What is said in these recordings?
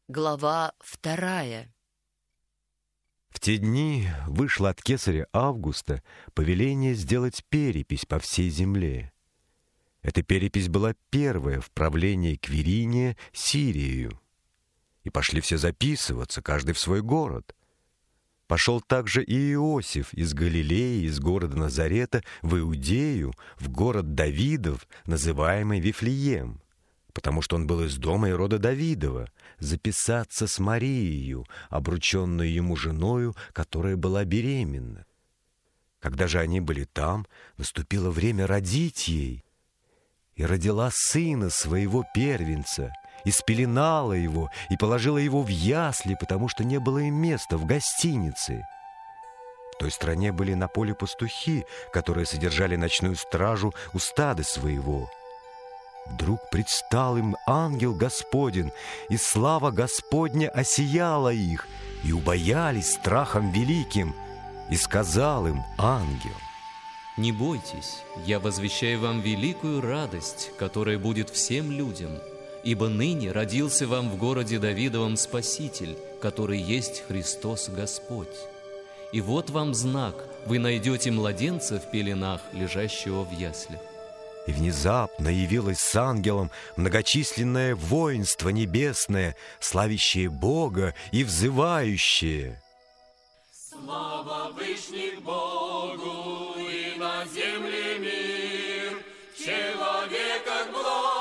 Глава 2. В те дни вышло от кесаря Августа повеление сделать перепись по всей земле. Эта перепись была первая в правлении Квириния Сириею. И пошли все записываться, каждый в свой город. Пошел также и Иосиф из Галилеи, из города Назарета, в Иудею, в город Давидов, называемый Вифлеем, потому что он был из дома и рода Давидова, записаться с Марией, обрученную ему женою, которая была беременна. Когда же они были там, наступило время родить ей, и родила сына своего первенца, и спеленала его, и положила его в ясли, потому что не было им места в гостинице. В той стране были на поле пастухи, которые содержали ночную стражу у стада своего. Вдруг предстал им ангел Господень, и слава Господня осияла их, и убоялись страхом великим. И сказал им ангел: «Не бойтесь, я возвещаю вам великую радость, которая будет всем людям, ибо ныне родился вам в городе Давидовом Спаситель, который есть Христос Господь. И вот вам знак: вы найдете младенца в пеленах, лежащего в яслях». И внезапно явилось с ангелом многочисленное воинство небесное, славящее Бога и взывающее: «Слава Вышних Богу, и на земле мир, в человеках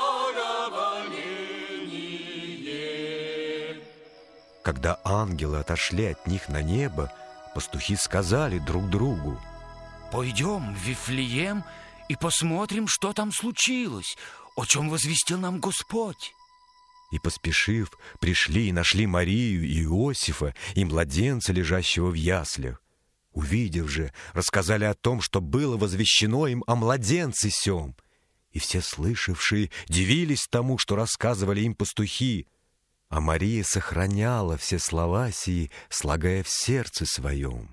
благоволение». Когда ангелы отошли от них на небо, пастухи сказали друг другу: «Пойдем в Вифлеем и посмотрим, что там случилось, о чем возвестил нам Господь». И, поспешив, пришли и нашли Марию и Иосифа, и младенца, лежащего в яслях. Увидев же, рассказали о том, что было возвещено им о младенце сем. И все слышавшие дивились тому, что рассказывали им пастухи. А Мария сохраняла все слова сии, слагая в сердце своем.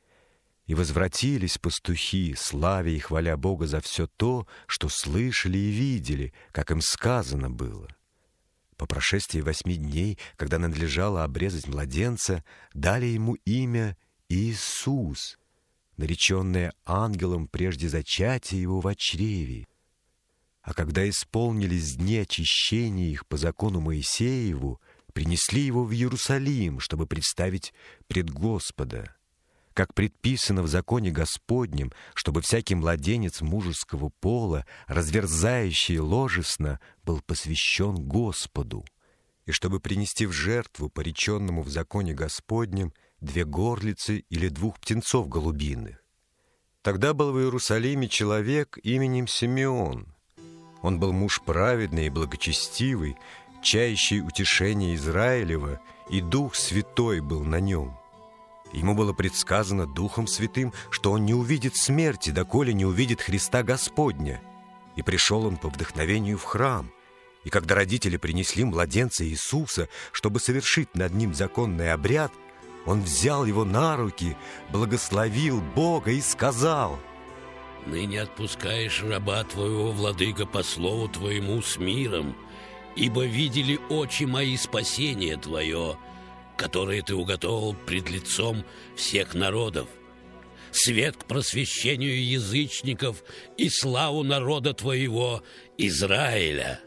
И возвратились пастухи, славя и хваля Бога за все то, что слышали и видели, как им сказано было. По прошествии 8 дней, когда надлежало обрезать младенца, дали ему имя Иисус, нареченное ангелом прежде зачатия его во чреве. А когда исполнились дни очищения их по закону Моисееву, принесли его в Иерусалим, чтобы представить пред Господа, как предписано в законе Господнем, чтобы всякий младенец мужеского пола, разверзающий ложесно, был посвящен Господу, и чтобы принести в жертву пореченному в законе Господнем 2 горлицы или 2 птенцов голубиных. Тогда был в Иерусалиме человек именем Симеон. Он был муж праведный и благочестивый, чающий утешение Израилева, и Дух Святой был на нем. Ему было предсказано Духом Святым, что он не увидит смерти, доколе не увидит Христа Господня. И пришел он по вдохновению в храм. И когда родители принесли младенца Иисуса, чтобы совершить над ним законный обряд, он взял его на руки, благословил Бога и сказал: «Ныне отпускаешь раба твоего, владыка, по слову твоему с миром, ибо видели очи мои спасение твое, которые ты уготовил пред лицом всех народов, свет к просвещению язычников и славу народа твоего Израиля».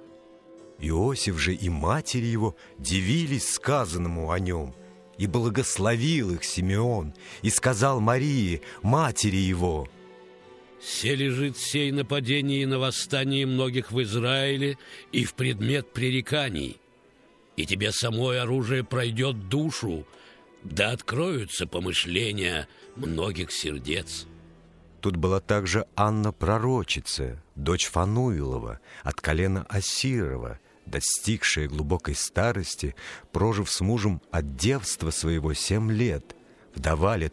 Иосиф же и матери его дивились сказанному о нем, и благословил их Симеон, и сказал Марии, матери его: «Се лежит сей нападение и на восстание многих в Израиле и в предмет пререканий. И тебе самое оружие пройдет душу, да откроются помышления многих сердец». Тут была также Анна пророчица, дочь Фануилова, от колена Асирова, достигшая глубокой старости, прожив с мужем от девства своего 7 лет, вдова лет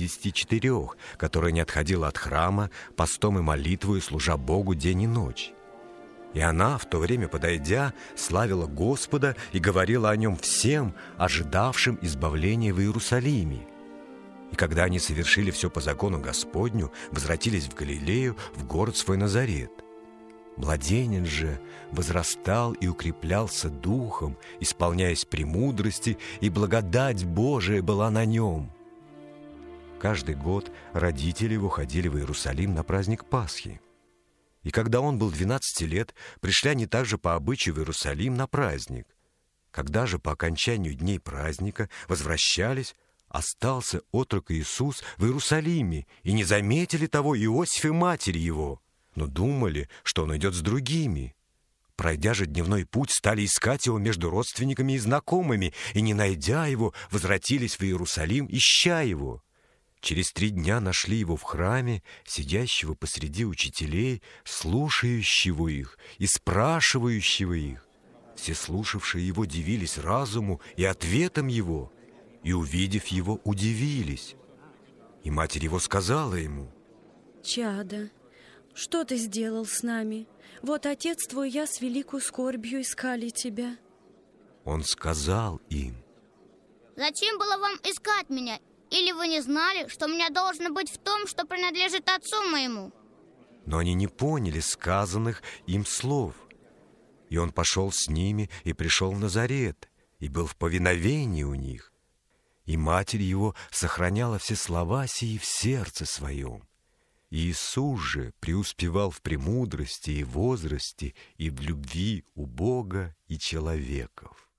84, которая не отходила от храма, постом и молитвою, служа Богу день и ночь. И она, в то время подойдя, славила Господа и говорила о нем всем, ожидавшим избавления в Иерусалиме. И когда они совершили все по закону Господню, возвратились в Галилею, в город свой Назарет. Младенец же возрастал и укреплялся духом, исполняясь премудрости, и благодать Божия была на нем. Каждый год родители его ходили в Иерусалим на праздник Пасхи. И когда он был 12 лет, пришли они также по обычаю в Иерусалим на праздник. Когда же по окончанию дней праздника возвращались, остался отрок Иисус в Иерусалиме, и не заметили того Иосиф и матери его, но думали, что он идет с другими. Пройдя же дневной путь, стали искать его между родственниками и знакомыми, и, не найдя его, возвратились в Иерусалим, ища его. Через 3 дня нашли его в храме, сидящего посреди учителей, слушающего их и спрашивающего их. Все слушавшие его дивились разуму и ответам его, и, увидев его, удивились. И матерь его сказала ему: «Чадо, что ты сделал с нами? Вот отец твой и я с великой скорбью искали тебя». Он сказал им: «Зачем было вам искать меня? Или вы не знали, что у меня должно быть в том, что принадлежит отцу моему?» Но они не поняли сказанных им слов. И он пошел с ними и пришел в Назарет, и был в повиновении у них. И матерь его сохраняла все слова сии в сердце своем. И Иисус же преуспевал в премудрости и возрасте, и в любви у Бога и человеков.